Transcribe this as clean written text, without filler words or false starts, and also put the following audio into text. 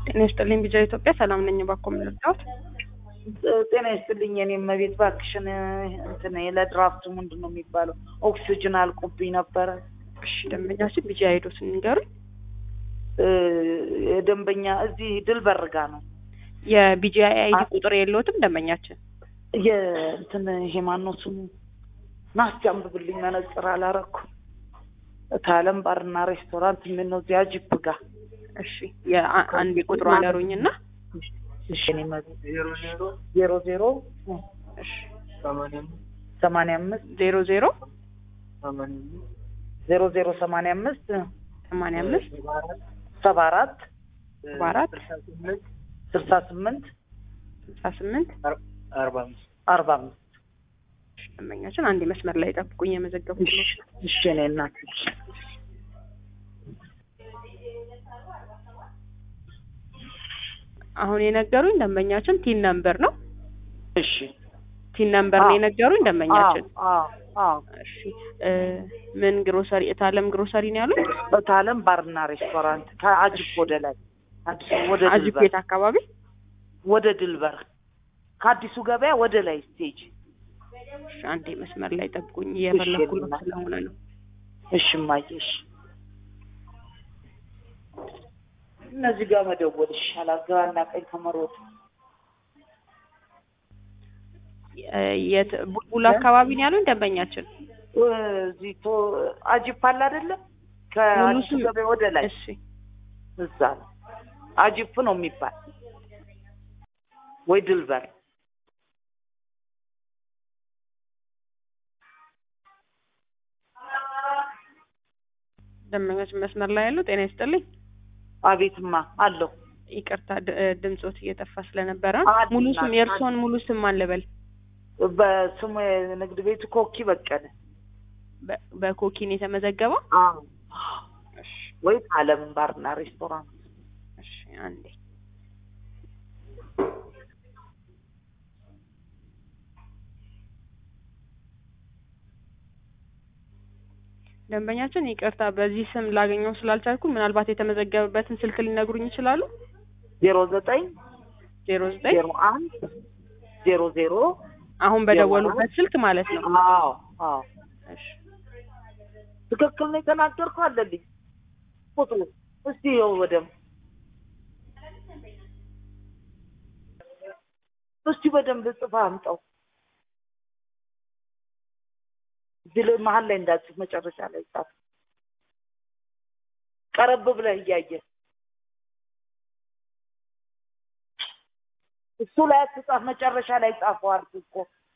ጤና ይስጥልኝ ቢጃ ኢትዮጵያ ሰላም ነኝ ባኮ ምንልጣት ጤና ይስጥልኝ የኔም መቤት ባክሽን እንትን ለድራፍት ምንድነው የሚባለው ኦክሲጅን አልቆብኝ ነበር። እሺ ደንበኛችን ቢጃ ሄዶት ንገሩ። ደንበኛ እዚህ ድልበርጋ ነው። የቢጃ አይዲ ቁጥር የለውትም ደንበኛችን የእንትን ይሄ ማነው ስሙ ናስቲያም ብልኝ መነጽር አላረኩ ታለም ባርና ሬስቶራንት ምን ነው ዚያ ጂፕጋ። እሺ የአንድ ቁጥሩ አነሩኝና እሺ እኔ ማለት 00 እሺ 85 00 0085 74 68 45 ደንበኛችን አንድ መስመር ላይ ጠብቁኝ የመዘገቡት ነው። እሺ እኔ እናት አሁን የነገሩኝ ደንበኛችን ቲን ነምበር ነው። እሺ ቲን ነምበር ነው የነገሩኝ ደንበኛችን። አዎ እሺ ምን ግሮሰሪ እታለም ግሮሰሪ ነው ያሉት? እታለም ባርና ሬስቶራንት ከአጅብ ወደ ላይ ወደ አጅብ ቤት አካባቢ ወደ ድልበር ከአዲሱ ገበያ ወደ ላይ ስቴጅ። እሺ አንዴ መስመር ላይ ጠብቁኝ የፈለኩት ስለሆነ ነው። እሺ ማይሽ እነዚህ ጋር መደወል ይሻላል። ግራና ቀኝ ከመሮጥ ቡልቡላ አካባቢ ነው ያሉኝ ደንበኛችን። እዚህ አጅብ አለ አይደለ? ከአዲሱ ገበያ ወደ ላይ እሺ እዛ ነው አጅብ ነው የሚባል ወይ ድልበር። ደንበኛችን መስመር ላይ ያለው ጤና ይስጥልኝ። አቤትማ አለው። ይቅርታ ድምጾት እየጠፋ ስለነበረ ሙሉ ስም የርሶን ሙሉ ስም ማን ልበል? በስሙ ንግድ ቤቱ ኮኪ በቀለ። በኮኪን የተመዘገበው? አዎ እሺ። ወይ አለም ባርና ሬስቶራንት። እሺ አንዴ ደንበኛችን ይቅርታ በዚህ ስም ላገኘው ስላልቻልኩ ምናልባት የተመዘገበበትን ስልክ ሊነግሩኝ ይችላሉ? 09 01 00 አሁን በደወሉበት ስልክ ማለት ነው። አዎ እሺ ትክክል ነው የተናገርኩ አይደልኝ? ቁጥሩ እስቲ ይኸው በደንብ ጽፋ አምጣው። ድል መሀል ላይ እንዳትጽፍ መጨረሻ ላይ ጻፍ። ቀረብ ብለህ እያየህ እሱ ላይ አትጻፍ፣ መጨረሻ ላይ ጻፈው አልኩ እኮ።